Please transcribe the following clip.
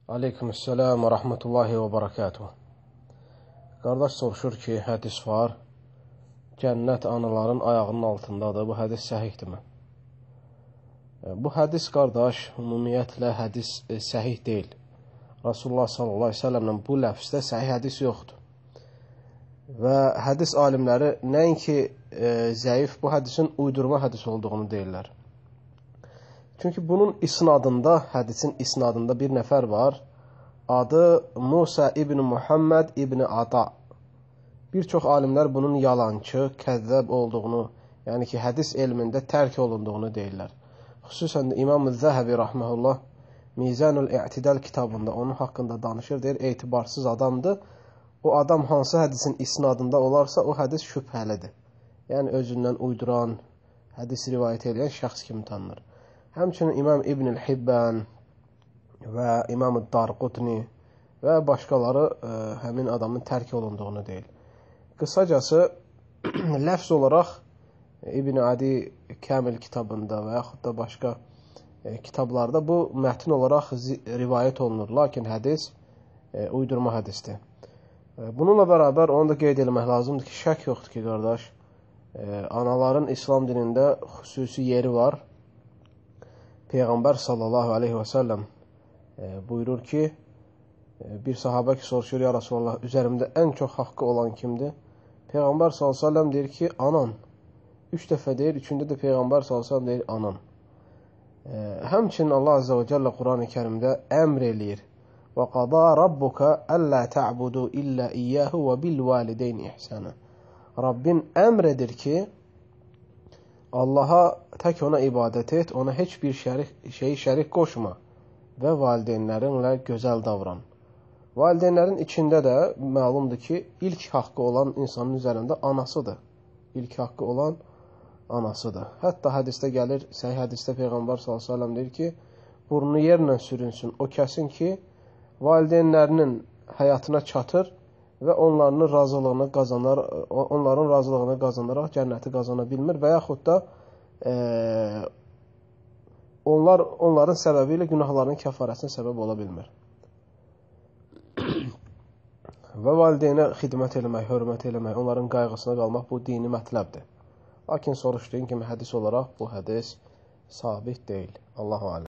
Aleykümselam və rəhmətullahi və barakatuh. Qardaş soruşur ki, hədis var, cənnət anaların ayağının altındadır. Bu hədis səhihdirmi? Bu hədis, qardaş, ümumiyyətlə hədis səhih deyil. Rasulullah sallallahu aleyhi ve sellemlə bu ləfzdə səhih hədis yoxdur. Və hədis alimləri nəinki zəif, bu hədisin uydurma hədis olduğunu deyirlər. Çünki bunun isnadında, hədisin isnadında bir nəfər var. Adı Musa ibn Muhammed ibn Ata. Bir çox alimlər bunun yalancı, kəzzəb olduğunu, yəni ki, hədis elmində tərk olunduğunu deyirlər. Xüsusən də İmam Zəhəbi rahmehullah Mizanul İ'tidal kitabında onun haqqında danışır, deyir, etibarsız adamdır. O adam hansı hədisin isnadında olarsa, o hədis şübhəlidir. Yəni özündən uyduran, hədis rivayət edən şəxs kimi tanınır. Həmçinin İmam İbn-i Hibban və İmam Darqutni və başqaları həmin adamın tərk olunduğunu deyil. Qısacası, ləfz olaraq İbn-i Adi Kəmil kitabında və yaxud da başqa kitablarda bu mətn olaraq rivayət olunur. Lakin hədis uydurma hədisdir. Bununla bərabər onu da qeyd etmək lazımdır ki, şək yoxdur ki, qardaş, anaların İslam dinində xüsusi yeri var. Peyğəmbər sallallahu aleyhi və səlləm buyurur ki, bir sahabə ki, soruşur, ya Rasulallah, üzərimdə ən çox haqqı olan kimdir? Peyğəmbər sallallahu aleyhi və səlləm deyir ki, anan. 3 dəfə deyir, 3-cündə də Peyğəmbər sallallahu aleyhi və səlləm deyir, anan. Həmçinin Allah azze və cəllə Quran-ı Kərimdə əmr eləyir. Və qada rabbuka əllə ta'budu illə iyyəhu və bil valideyn ihsana. Rabbin əmr edir ki, Allaha tək ona ibadət et, ona heç bir şərik qoşma və valideynlərinlə gözəl davran. Valideynlərin içində də məlumdur ki, ilk haqqı olan insanın üzərində anasıdır. İlk haqqı olan anasıdır. Hətta hədisdə gəlir, səhih hədisdə Peyğəmbər s.ə.v deyir ki, burnu yerlə sürünsün, o kəsin ki, valideynlərinin həyatına çatır və onların razılığını qazanaraq cənnəti qazana bilmir və yaxud da onların səbəbi ilə günahlarının kəfarəsinə səbəb ola bilmir. Və valideynə xidmət eləmək, hörmət eləmək, onların qayğısına qalmaq bu dini mətləbdir. Lakin soruşduğun kimi hədis olaraq bu hədis sabit deyil. Allahu aləm.